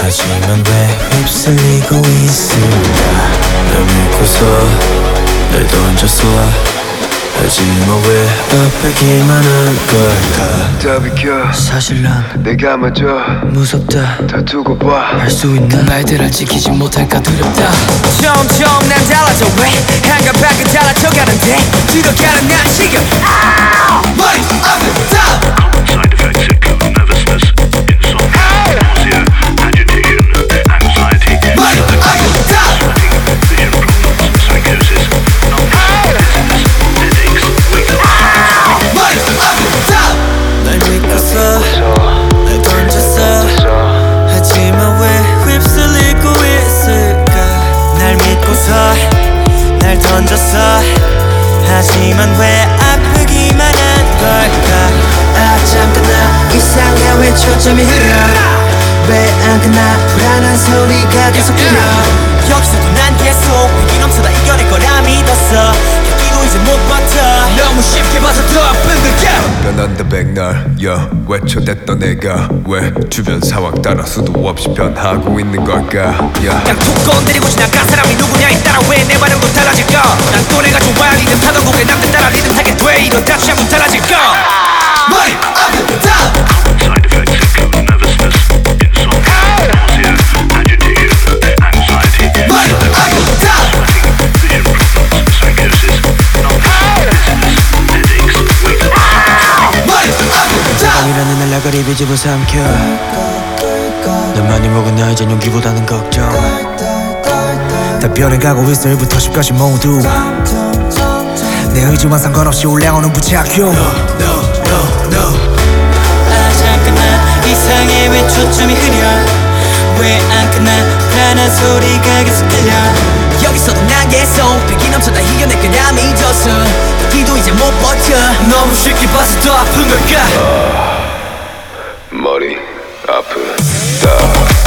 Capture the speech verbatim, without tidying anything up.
하지만 왜 휩쓸리고 있을까. 널 믿고서 날 던졌어. 하지만 왜 아프기만 한 걸까. 다 비켜 사실 난 내가 먼저 무섭다. 다 두고 봐. 할 수 있는 그 말들을 지키지 못할까 두렵다. 점점 난 달라져 왜 한가닥은 달라져가는데 들어가는 난 지금 머리 아프다. Side effects include nervousness, insomnia, nausea, agitation, anxiety, 머리 아프다. vision problems, psychosis, non-dizziness, headaches, weakness. 머리 아프다. 날 믿고서 날 던졌어. 하지만 왜 휩쓸리고 있을까. 날 믿고서 날 던졌어. 하지만 왜 아프기만 한 걸까. 아 잠깐 나 이상해 왜 초점이 흐려. 왜 안 끝나 불안한 소리가 계속 들려. 여기서도 난 계속 위기 넘쳐다 이겨낼 거라 믿었어. 여기도 이제 못 버텨. 너무 쉽게 봐서 더 아픈 걸까. 변한다 백날 yeah. 외쳐댔던 내가 왜 주변 상황 따라 수도 없이 변하고 있는 걸까. yeah. 그냥 툭 건드리고 지나간 사람이 누구냐에 따라 왜 내 반응도 달라질까. 난 또 내가 좋아 리듬 타던 곡에 남들 따라 리듬 타게 돼. 이러다 취하면 달라질까. 머리 아프다. Side effects include nervousness, insomnia, nausea, agitation, anxiety, 머리 아프다. vision problems, psychosis, non-dizziness, headaches, weakness. 머리 아프다. 밤이라는 날라가리 비집어 삼켜. 널 많이 먹은 나 이젠 용기보다는 걱정. 다 변해가고 있어 일부터 십까지 모두. 내 의지와 상관없이 올라오는 부작용. 아 잠깐 나 이상해 왜 초점이 흐려. 왜 안 끝나 불안한 소리가 계속 들려. 여기서도 난 계속 백이 넘쳐다 이겨낼 거라 믿었어. 여기도 이제 못 버텨. 너무 쉽게 봐서 더 아픈 걸까. 머리 아프다.